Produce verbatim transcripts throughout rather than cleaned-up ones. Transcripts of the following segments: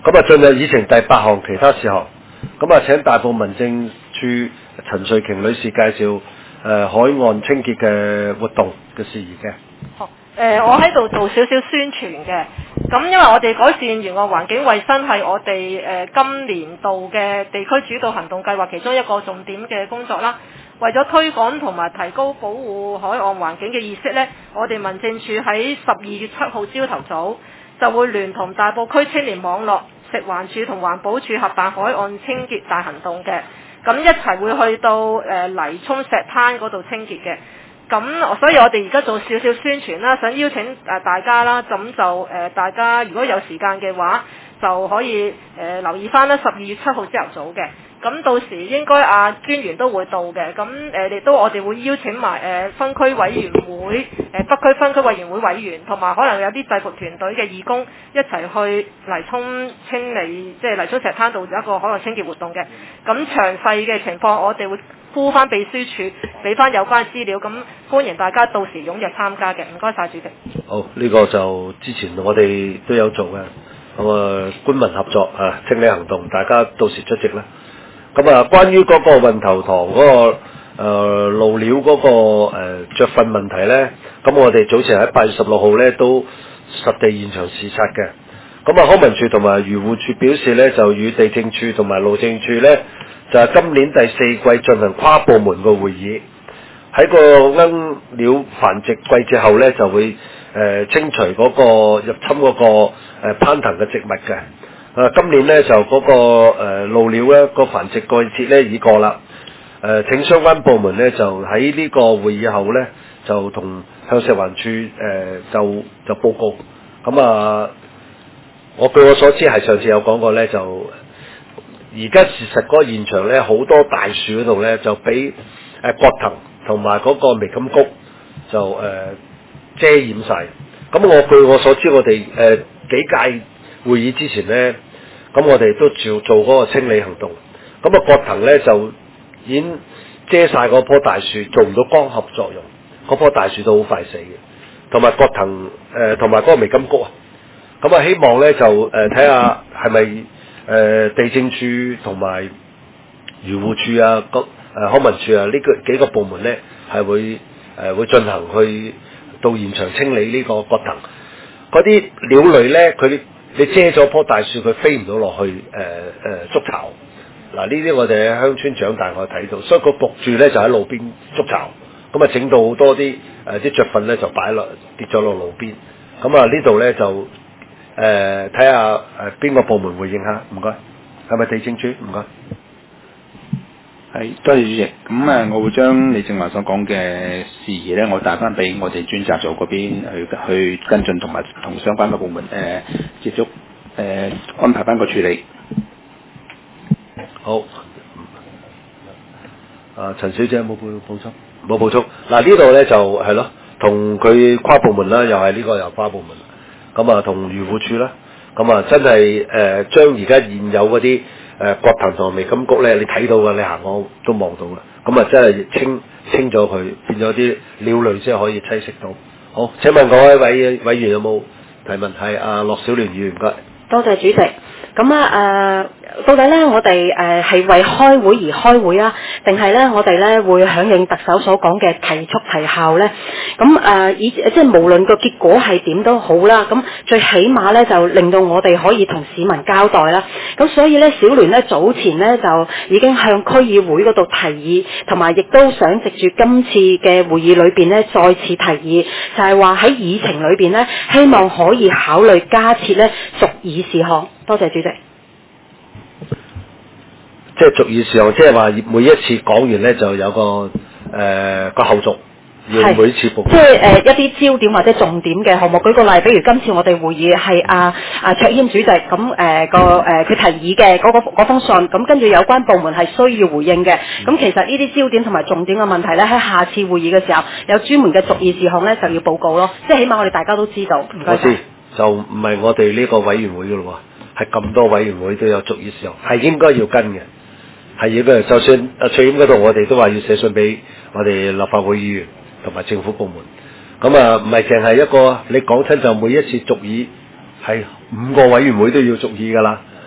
咁啊，進入議程第八項其他事項。咁啊，請大埔民政處陳瑞瓊女士介紹誒、呃、海岸清潔嘅活動嘅事宜嘅。 好，誒、呃，我喺度做少少宣傳嘅。咁因為我哋改善沿岸環境衛生係我哋誒、呃、今年度嘅地區主導行動計劃其中一個重點嘅工作啦。為咗推廣同埋提高保護海岸環境嘅意識呢，我哋民政處喺十二月七號朝頭早就會聯同大埔區青年網絡、食環署同環保署合辦海岸清潔大行動嘅。咁一齊會去到誒、呃、泥涌石灘嗰度清潔嘅。咁所以我哋而家做少少宣傳啦，想邀請誒大家啦，咁就誒、呃、大家如果有時間嘅話，就可以誒、呃、留意翻啦，十二月七號朝頭早嘅。咁到時應該啊專員都會到嘅。咁誒亦都我哋會邀請埋誒、呃、分區委員會、誒、呃、北區分區委員會委員，同埋可能有啲制服團隊嘅義工一齊去泥涌清理，即係泥涌石灘度一個海岸清潔活動嘅。咁詳細嘅情況我哋會呼翻秘書處，俾翻有關資料，咁歡迎大家到時踴躍參加嘅。唔該晒主席。 好，呢、這個就之前我哋都有做嘅，咁啊官民合作啊清理行動，大家到時出席啦。咁啊，關於嗰個運頭塘嗰、那個誒、呃、路料嗰、那個誒著糞問題咧，咁我哋早前喺八月十六號咧都實地現場視察嘅。咁啊，康文署同埋漁護署表示咧，就與地政處同埋路政處咧，就係、是、今年第四季進行跨部門嘅會議，喺個鶯鳥繁殖季節後咧，就會誒、呃、清除嗰個入侵嗰、那個誒、呃、攀藤嘅植物嘅。啊，今年咧就嗰、那個誒鷺鳥咧個繁殖季節咧已過啦。誒、呃、請相關部門咧就喺呢個會議後咧就同向食環署誒、呃、就就報告。咁啊，我據我所知係上次有講過咧，就而家事實嗰個現場咧好多大樹嗰度咧就俾誒葛藤同埋嗰個薇甘菊就誒、呃、遮掩晒。咁我據我所知，我哋誒、呃、幾屆會議之前呢，咁我哋都做做嗰個清理行動。咁啊，葛藤呢就已經遮晒嗰棵大樹，做唔到光合作用，嗰棵大樹都好快死嘅。同埋葛藤誒，同埋嗰個薇甘菊啊。咁啊，希望呢就誒睇下係咪誒地政處同埋漁護處啊、個誒康文署啊呢個幾個部門呢係會誒、呃、會進行去到現場清理呢個葛藤。嗰啲鳥類呢，佢你遮咗棵大樹，佢飛唔到落去誒誒築巢。嗱，呢啲我哋喺鄉村長大，我睇到，所以佢焗住咧就喺路邊築巢，咁啊整到好多啲誒啲雀糞咧就擺落跌咗落路邊。咁啊呢度咧就誒睇下誒邊個部門回應下，唔該，係咪地政處？唔該。 係，多謝主席。咁啊，我會將你正話所講嘅事宜咧，我帶翻俾我哋專責組嗰邊去去跟進，同埋同相關嘅部門誒、呃、接觸誒、呃、安排翻個處理。 好。啊，陳小姐有冇補補充？冇補充。嗱呢度咧就係咯，同佢跨部門啦，又係呢個又跨部門。咁啊，同漁護處啦，咁啊真係誒、呃、將而家現有嗰啲。誒葛藤同薇甘菊咧，你睇到嘅，你行我都望到嘅，咁啊真係清清咗佢，變咗啲鳥類先可以棲息到。好，請問各位委委員有冇提問？係阿樂小聯議員，唔該。 多謝主席。咁啊誒，到底咧我哋誒係為開會而開會啊，定係咧我哋咧會響應特首所講嘅提速提效咧？咁誒以即係無論個結果係點都好啦，咁最起碼咧就令到我哋可以同市民交代啦。咁所以咧小聯咧早前咧就已經向區議會嗰度提議，同埋亦都想藉住今次嘅會議裏邊咧再次提議，就係話喺議程裏邊咧希望可以考慮加設咧續議事項。多謝主席。 即係續議事項，即係話每一次講完咧就有個誒、呃、個後續，要每一次報告。 即係誒、呃、一啲焦點或者重點嘅項目，舉個例，比如今次我哋會議係阿阿卓謙主席咁誒、呃、個誒佢、呃、提議嘅嗰、那個嗰封信，咁跟住有關部門係需要回應嘅。咁、嗯、其實呢啲焦點同埋重點嘅問題咧，喺下次會議嘅時候有專門嘅續議事項咧就要報告咯。即係起碼我哋大家都知道。唔該。 我知，就唔係我哋呢個委員會嘅咯喎，係咁多委員會都有續議事項，係應該要跟嘅。係要嘅，就算阿翠英嗰度，我哋都話要寫信俾我哋立法會議員同埋政府部門。咁啊，唔係淨係一個，你講親就每一次續議係五個委員會都要續議㗎啦。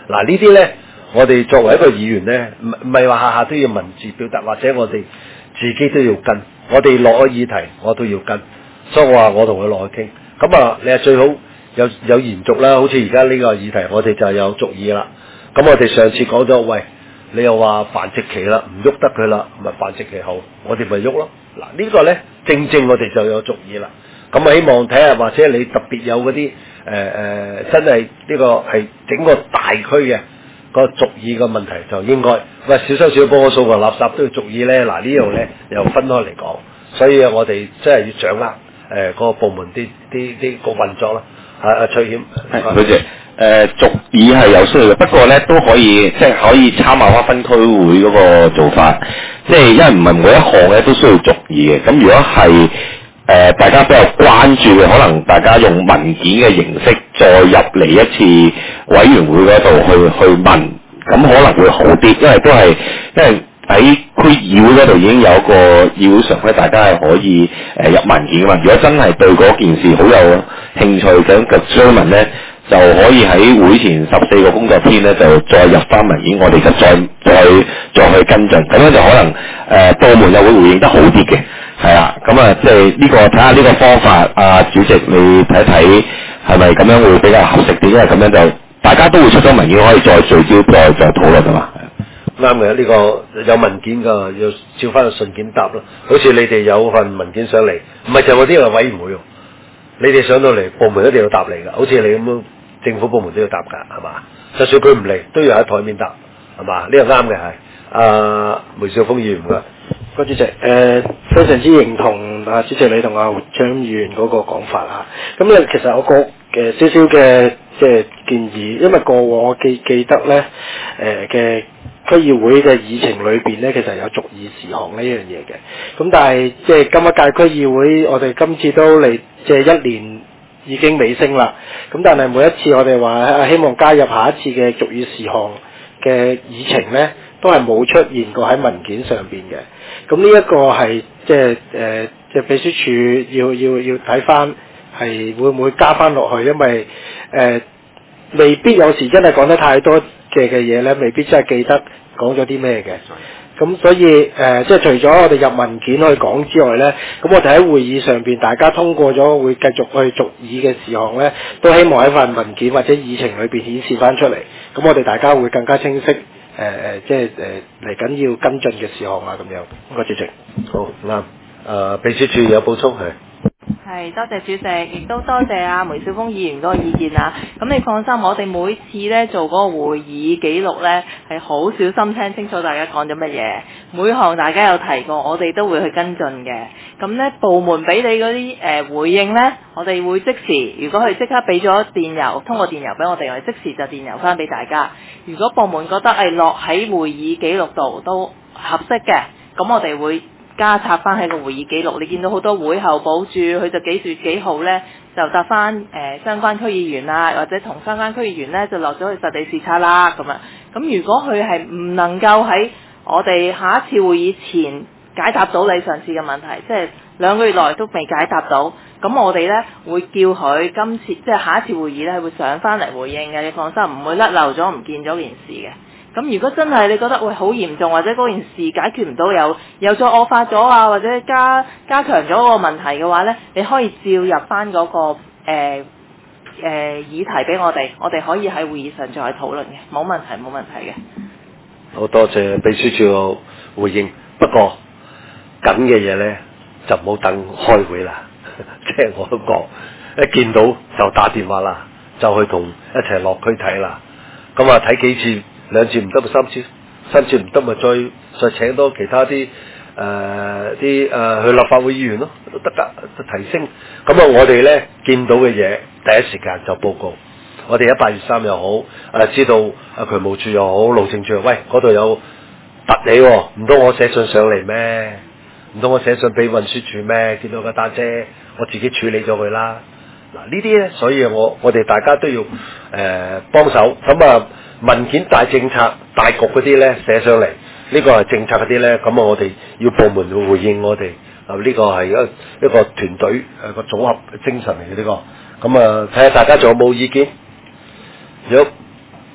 嗱呢啲呢，我哋作為一個議員呢，唔唔係話下下都要文字表達，或者我哋自己都要跟。我哋落個議題，我都要跟。所以我話我同佢落去傾。咁啊，你係最好有有延續啦。好似而家呢個議題，我哋就有續議啦。咁我哋上次講咗，喂，你又話繁殖期啦，唔喐得佢啦，咪繁殖期後，我哋咪喐咯。嗱、這、呢個呢，正正我哋就有續議啦。咁啊，希望睇下或者你特別有嗰啲誒誒，真係呢個係整個大區嘅個續議嘅問題，就應該喂小修小補個數個垃圾都要續議呢。嗱呢度呢，又分開嚟講，所以我哋真係要掌握誒嗰、呃那個部門啲啲啲個運作啦。啊啊，崔謙， 係多謝。誒續議係有需要嘅，不過咧都可以即係可以參考翻分區會嗰個做法，即係因為唔係每一項咧都需要續議嘅。咁如果係誒、呃、大家比較關注嘅，可能大家用文件嘅形式再入嚟一次委員會嗰度去去問，咁可能會好啲，因為都係因為喺區議會嗰度已經有一個議會上咧，大家係可以誒、呃、入文件嘅嘛。如果真係對嗰件事好有興趣嘅嘅居民咧，就可以喺會前十四個工作天咧，就再入翻文件，我哋就再再再去跟進，咁樣就可能誒、呃、部門又會回應得好啲嘅，係啊，咁啊即係呢個睇下呢個方法，啊主席你睇睇係咪咁樣會比較合適啲，因為咁樣就大家都會出咗文件，可以再聚焦再再討論啊嘛。 啱嘅，呢、這個有文件㗎，要照翻個信件答咯。好似你哋有份文件上嚟，唔係就嗰啲係委員會喎，你哋上到嚟部門一定要答你㗎，好似你咁樣。政府部門都要答㗎，係嘛？就算佢唔嚟，都要喺台面答，係嘛？呢個啱嘅係。阿梅兆豐議員㗎， 個主席，誒、呃、非常之認同啊，主席你同阿張議員嗰個講法啊。咁咧，其實我個嘅少少嘅即係建議，因為過往我記記得咧，誒嘅區議會嘅議程裏邊咧，其實有續議事項呢樣嘢嘅。咁但係即係今一屆區議會，我哋今次都嚟即係一年。已經尾聲啦，咁但係每一次我哋話希望加入下一次嘅續議事項嘅議程呢，都係冇出現過喺文件上邊嘅。咁呢一個係即係誒，即係秘書處要要要睇翻係會唔會加翻落去，因為誒、呃、未必有時真係講得太多嘅嘅嘢呢，未必真係記得講咗啲咩嘅。咁所以誒、呃，即係除咗我哋入文件去講之外咧，咁我哋喺會議上邊大家通過咗會繼續去續議嘅事項咧，都希望喺份文件或者議程裏邊顯示翻出嚟。咁我哋大家會更加清晰誒誒、呃，即係誒嚟緊要跟進嘅事項啊咁樣。唔該，主席。 好啱。誒、呃，秘書處有補充係。 係，多謝主席，亦都多謝阿梅兆豐議員嗰個意見啊。咁你放心，我哋每次咧做嗰個會議記錄咧係好小心聽清楚大家講咗乜嘢，每項大家有提過，我哋都會去跟進嘅。咁咧部門俾你嗰啲誒回應咧，我哋會即時，如果佢即刻俾咗電郵，通過電郵俾我哋，我哋即時就電郵翻俾大家。如果部門覺得係落喺會議記錄度都合適嘅，咁我哋會加插翻喺個會議記錄。你見到好多會後補注，佢就幾月幾號呢，就答翻誒、呃、相關區議員啊，或者同相關區議員呢，就落咗去實地視察啦咁啊。咁如果佢係唔能夠喺我哋下一次會議前解答到你上次嘅問題，即係兩個月內都未解答到，咁我哋呢會叫佢今次即係下一次會議呢會上翻嚟回應嘅。你放心，唔會甩漏咗唔見咗件事嘅。咁如果真係你覺得喂好嚴重，或者嗰件事解決唔到，有又再惡化咗啊，或者加加強咗個問題嘅話呢，你可以照入翻嗰個誒誒、呃呃、議題俾我哋，我哋可以喺會議上再討論嘅，冇問題冇問題嘅。 好多謝秘書處嘅回應，不過緊嘅嘢呢，就唔好等開會啦，即係我都講一見到就打電話啦，就去同一齊落區睇啦，咁啊睇幾次。兩次唔得咪三次，三次唔得咪再再請多其他啲誒啲誒去立法會議員咯，都得㗎，提升。咁啊，我哋咧見到嘅嘢第一時間就報告。我哋喺八月三又好，誒、呃、知道啊渠務處又好，路政處，喂嗰度有突你喎，唔通我寫信上嚟咩？唔通我寫信俾運輸處咩？見到個單車，我自己處理咗佢啦。嗱呢啲咧，所以我我哋大家都要誒、呃、幫手。咁啊文件大政策大局嗰啲咧寫上嚟，呢個係政策嗰啲咧，咁啊我哋要部門去回應我哋。啊呢個係一一個團隊誒個組合精神嚟嘅呢個。咁啊睇下大家仲有冇意見？如果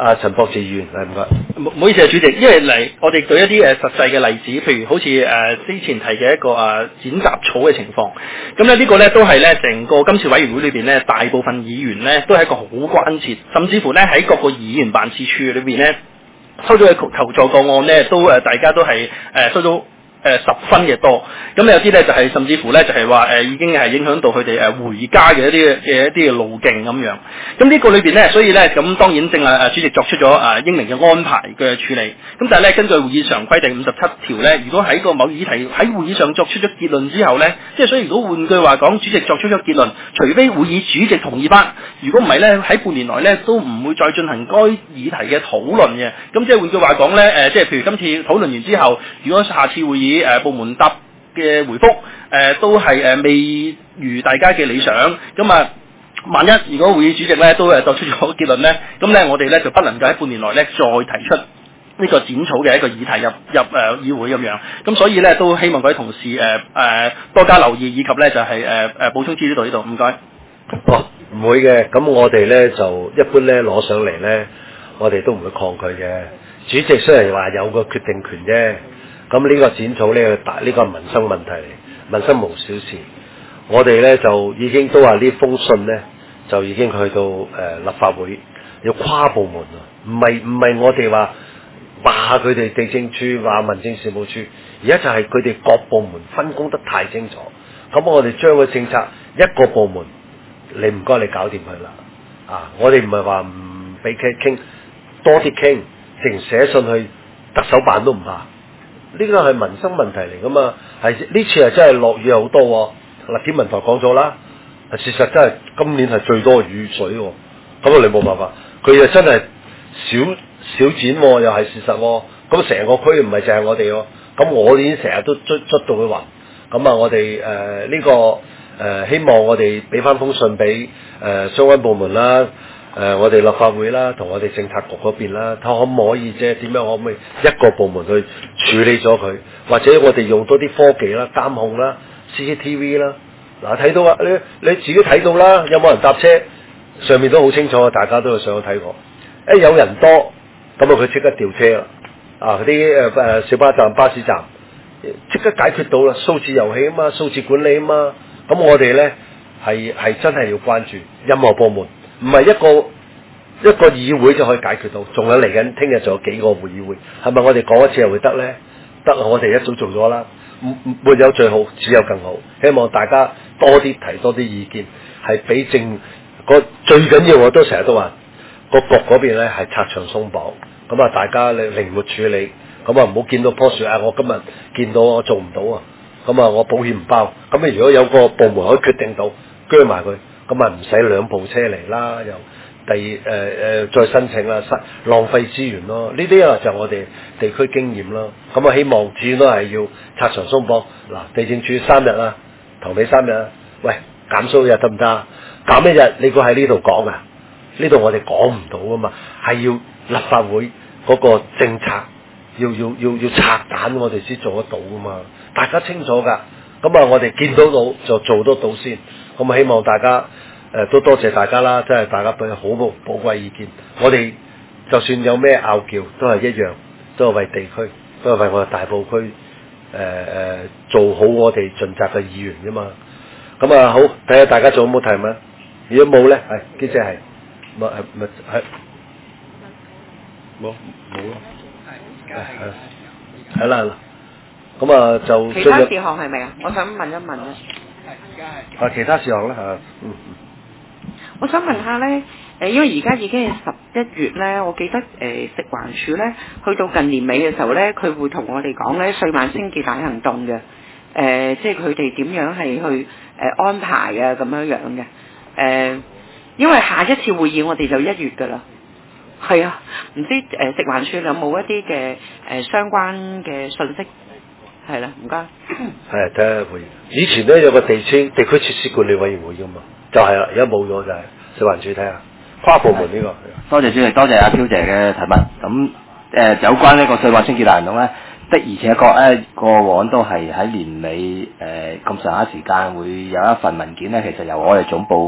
阿陳博士議員，係唔該。 唔唔好意思啊，主席，因為嚟我哋舉一啲誒實際嘅例子，譬如好似誒之前提嘅一個誒剪雜草嘅情況，咁咧呢個咧都係咧成個今次委員會裏邊咧大部分議員咧都係一個好關切，甚至乎咧喺各個議員辦事處裏邊咧收到嘅求助個案咧都誒大家都係誒收到。誒、呃、十分嘅多，咁有啲咧就係、是、甚至乎咧就係話誒已經係影響到佢哋誒回家嘅一啲嘅一啲嘅路徑咁樣。咁呢個裏邊咧，所以咧咁當然正係誒主席作出咗誒英明嘅安排嘅處理。咁但係咧根據會議常規第五十七條咧，如果喺個某議題喺會議上作出咗結論之後咧，即係所以如果換句話講，主席作出咗結論，除非會議主席同意翻，如果唔係咧喺半年內咧都唔會再進行該議題嘅討論嘅。咁即係換句話講咧誒，即係譬如今次討論完之後，如果下次會議誒、呃、部門答嘅回覆誒、呃、都係誒、呃、未如大家嘅理想，咁啊萬一如果會議主席咧都誒作出咗結論咧，咁咧我哋咧就不能夠喺半年內咧再提出呢個剪草嘅一個議題入入誒、呃、議會咁樣，咁所以咧都希望各位同事誒誒、呃、多加留意，以及咧就係誒誒補充資料到呢度，唔該。 哦，唔會嘅，咁我哋咧就一般咧攞上嚟咧，我哋都唔會抗拒嘅。主席雖然話有個決定權啫。咁呢個剪草呢個大呢個係民生問題嚟，民生無小事。我哋咧就已經都話呢封信咧就已經去到誒、呃、立法會，要跨部門啊，唔係唔係我哋話話佢哋地政處話民政事務處，而家就係佢哋各部門分工得太清楚。咁我哋將個政策一個部門，你唔該你搞掂佢啦。啊，我哋唔係話唔俾佢傾，多啲傾，淨寫信去特首辦都唔怕。呢個係民生問題嚟噶嘛，係呢次係真係落雨好多喎。嗱，天文台講咗啦，事實真係今年係最多雨水喎。咁啊，你冇辦法，佢又真係少少剪喎，又係事實喎。咁成個區唔係淨係我哋喎，咁我哋已經成日都捽捽到佢暈。咁啊，我哋誒呢個誒、呃、希望我哋俾翻封信俾誒、呃、相關部門啦。誒、呃，我哋立法會啦，同我哋政策局嗰邊啦，睇可唔可以啫？點樣可唔可以一個部門去處理咗佢？或者我哋用多啲科技啦、監控啦、C C T V 啦。嗱，睇到啊，你你自己睇到啦，有冇人搭車？上面都好清楚，大家都有上去睇過。一有人多，咁啊佢即刻調車啦。啊，嗰啲誒誒小巴站、巴士站，即刻解決到啦。數字遊戲啊嘛，數字管理啊嘛。咁我哋咧係係真係要關注任何部門。唔係一個一個議會就可以解決到，仲有嚟緊，聽日仲有幾個會議會，係咪我哋講一次又會得呢？得，我哋一早做咗啦，沒有最好，只有更好。希望大家多啲提多啲意見，係俾政個最緊要，我都成日都話個局嗰邊咧係拆牆鬆綁，咁啊大家你靈活處理，咁啊唔好見到棵樹啊，我今日見到我做唔到啊，咁啊我保險唔包，咁啊如果有個部門可以決定到，鋸埋佢。咁啊唔使兩部車嚟啦，又第誒誒、呃、再申請啦，浪費資源咯。呢啲啊就我哋地區經驗咯。咁啊希望主要都係要拆牆鬆綁。嗱，地政處三日啊，頭尾三日啊，喂減數日得唔得？減一日你估喺呢度講啊？呢度我哋講唔到啊嘛，係要立法會嗰個政策要要要要拆彈，我哋先做得到噶嘛。大家清楚㗎。咁啊，我哋見到到就做得到先。咁啊，希望大家誒、呃、都多謝大家啦，真係大家俾好寶寶貴意見。我哋就算有咩拗撬，都係一樣，都係為地區，都係為我哋大埔區誒誒、呃、做好我哋盡責嘅議員啫嘛。咁啊，好睇下大家仲有冇提問？如果冇咧，係記者係咪係咪係冇冇咯？係係係啦。咁啊，就其他事項係咪啊？我想問一問啊。 啊，其他事項咧嚇，嗯。 我想問下咧，誒，因為而家已經係十一月咧，我記得誒、呃、食環署咧，去到近年尾嘅時候咧，佢會同我哋講咧歲晚清潔大行動嘅，誒、呃，即係佢哋點樣係去誒、呃、安排啊咁樣樣嘅，誒、呃，因為下一次會議我哋就一月㗎啦。係啊，唔知誒、呃、食環署有冇一啲嘅誒相關嘅信息？係啦，唔該。 係睇下會。以前咧有個地區地區設施管理委員會噶嘛，就係啦，而家冇咗就係食環署睇下跨部門呢、這個。 多謝主席，多謝阿飄姐嘅提問。咁誒、呃、有關呢個歲晚清潔大行動咧，的而且確咧過往都係喺年尾誒咁上下時間會有一份文件咧，其實由我哋總部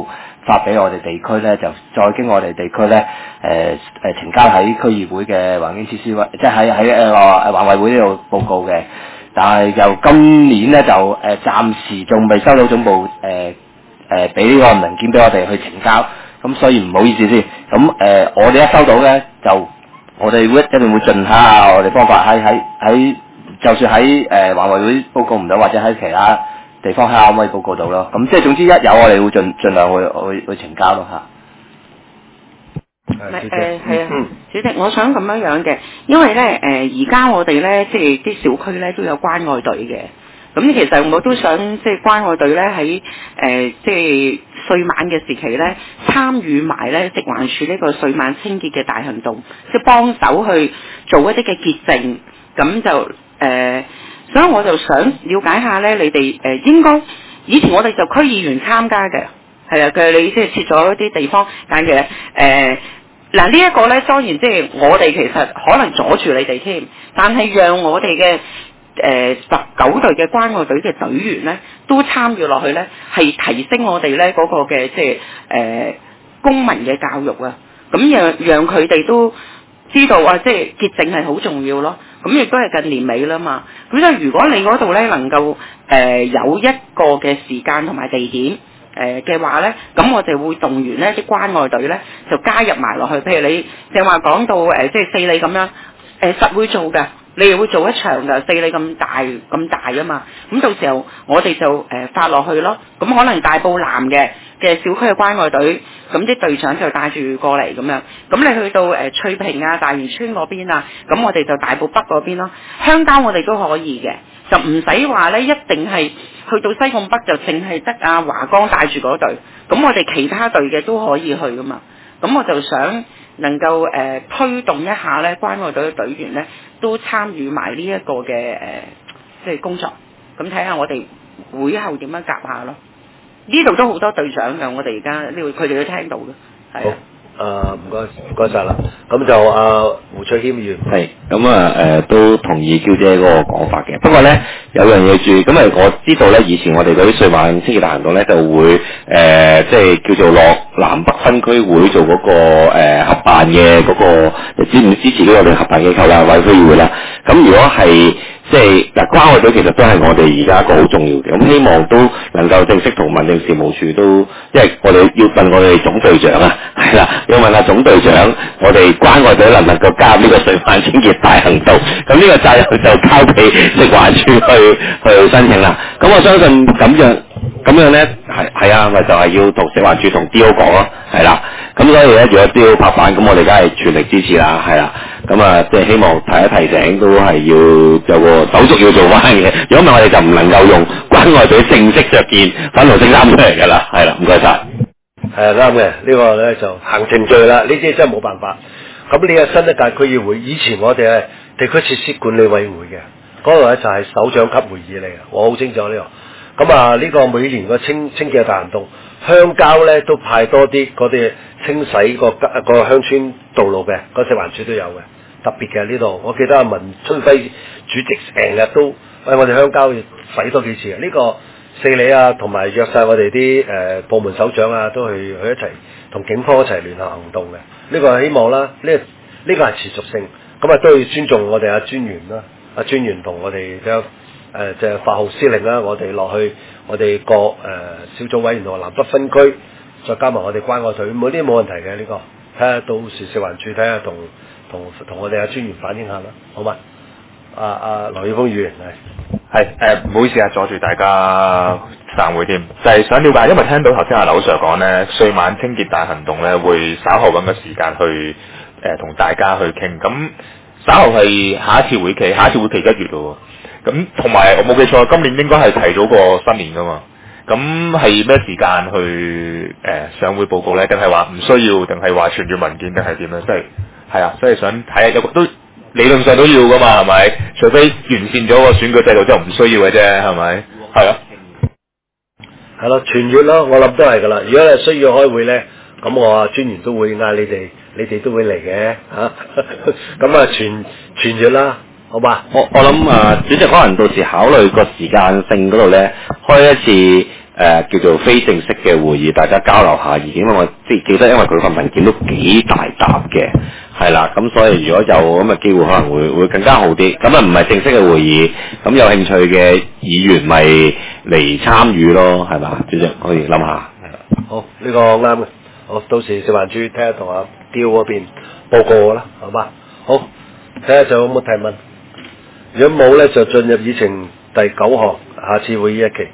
發俾我哋地區咧，就再經我哋地區咧誒誒呈交喺區議會嘅環境設施委，即係喺喺誒話環委會呢度報告嘅。但係由今年咧就誒、呃、暫時仲未收到總部誒誒俾呢個文件俾我哋去呈交，咁所以唔好意思先。咁誒、呃、我哋一收到咧就我哋會一定會盡下我哋方法喺喺喺，就算喺誒環委會報告唔到，或者喺其他地方睇下可唔可以報告到咯。咁即係總之一有我哋會盡盡量去去去呈交咯嚇。 誒誒係啊，主席，我想咁樣樣嘅，因為咧誒而家我哋咧即係啲小區咧都有關愛隊嘅，咁其實我都想即係關愛隊咧喺誒即係歲晚嘅時期咧參與埋咧食環署呢個歲晚清潔嘅大行動，即係幫手去做一啲嘅潔淨，咁就誒、呃，所以我就想了解下咧，你哋誒、呃、應該以前我哋就區議員參加嘅。係啊，佢你即係設咗一啲地方，但係誒嗱呢一個咧，當然即係我哋其實可能阻住你哋添，但係讓我哋嘅誒十九隊嘅關愛隊嘅隊員咧，都參與落去咧，係提升我哋咧嗰個嘅即係誒公民嘅教育啊，咁讓讓佢哋都知道啊，即係潔淨係好重要咯。咁亦都係近年尾啦嘛，咁所以如果你嗰度咧能夠誒、呃、有一個嘅時間同埋地點。誒嘅話咧，咁我哋會動員咧啲關愛隊咧，就加入埋落去。譬如你正話講到誒，即係四里咁樣，誒實會做嘅，你哋會做一場嘅四里咁大咁大啊嘛。咁到時候我哋就誒發落去咯。咁可能大埔南嘅嘅小區嘅關愛隊，咁啲隊長就帶住過嚟咁樣。咁你去到誒翠屏啊、大元村嗰邊啊，咁我哋就大埔北嗰邊咯。鄉郊我哋都可以嘅，就唔使話咧，一定係。去到西貢北就淨係得阿華江帶住嗰隊，咁我哋其他隊嘅都可以去噶嘛。咁我就想能夠誒、呃、推動一下咧，關愛隊嘅隊員咧都參與埋呢一個嘅誒即係工作，咁睇下我哋會後點樣夾下咯。呢度都好多隊長嘅，我哋而家呢度佢哋都聽到嘅，係啊。 誒唔該唔該曬啦，咁就阿、呃、胡翠謙議員係咁啊誒都同意嬌姐嗰個講法嘅，不過咧有樣嘢注意，咁啊我知道咧以前我哋嗰啲歲晚清潔大行動咧就會誒、呃、即係叫做落南北分區會做嗰、那個誒、呃、合辦嘅嗰、那個，你支唔支持呢個我哋合辦機構啦，或者區議會啦？咁如果係即係嗱，關愛隊其實都係我哋而家一個好重要嘅，咁希望都能夠正式同民政事務處都，因為我哋要問我哋總隊長啊，係啦，要問下總隊長，我哋關愛隊能唔能夠加入呢個歲晚清潔大行動？咁呢個責任就交俾食環署去去申請啦。咁我相信咁樣咁樣咧，係係啊，咪就係、是、要同食環署同 D O 講咯，係啦。咁所以咧，如果 D O 拍板，咁我哋梗係全力支持啦，係啦。咁啊，即係希望提一提醒，都係要有個手續要做翻嘅。如果唔係，我哋就唔能夠用關愛隊正式着件粉紅色衫出嚟㗎啦。係啦，唔該晒。 係啱嘅，呢、這個咧就行程序啦。呢啲真係冇辦法。咁呢個新一屆區議會，以前我哋係地區設施管理委員會嘅，嗰度咧就係首長級會議嚟嘅，我好清楚呢、這個。咁啊，呢個每年個清清潔大行動，鄉郊咧都派多啲嗰啲清洗個個鄉村道路嘅，個食環署都有嘅。特別嘅呢度，我記得阿文春輝主席成日都喂我哋鄉郊要洗多幾次嘅。呢、這個四里啊，同埋約晒我哋啲誒部門首長啊，都去去一齊同警方一齊聯合行動嘅。呢、這個希望啦，呢、這、呢個係、這個、持續性，咁啊都要尊重我哋阿專員啦，阿專員同我哋嘅誒即係八號司令啦，我哋落去我哋各誒、呃、小組委員同南北分區，再加埋我哋關愛隊，冇啲冇問題嘅呢、這個。睇下到時食環署睇下同。同同我哋阿專員反映下啦，好嘛？阿阿羅耀峰議員係係誒，唔好意思啊，阻住大家散會添，就係、是、想了解，因為聽到頭先阿劉 Sir 講咧，歲晚清潔大行動咧會稍後揾個時間去誒同、呃、大家去傾，咁稍後係下一次會期，下一次會期一月咯，咁同埋我冇記錯，今年應該係提早過新年噶嘛，咁係咩時間去誒、呃、上會報告咧？定係話唔需要，定係話傳閱文件，定係點樣？即係。係啊，所以想睇下有個都理論上都要噶嘛，係咪？除非完善咗個選舉制度之後唔需要嘅啫，係咪？係啊， 係咯，傳閱咯，我諗都係噶啦。如果係需要開會咧，咁我啊專員都會嗌你哋，你哋都會嚟嘅嚇。咁啊傳傳閱啦，好嘛？ 我我諗啊，主席可能到時考慮個時間性嗰度咧，開一次呃、叫做非正式嘅會議，大家交流下意見。因為我即係記得，因為佢份文件都幾大沓嘅，係啦，咁所以如果有咁嘅機會，可能會會更加好啲。咁啊唔係正式嘅會議，咁有興趣嘅議員咪嚟參與咯，係嘛？主席可以諗下。 好，呢、這個啱嘅。好，到時食環署睇下同阿刁嗰邊報告啦，好嘛？好，睇下仲有冇提問。如果冇咧，就進入議程第九項，下次會議一期。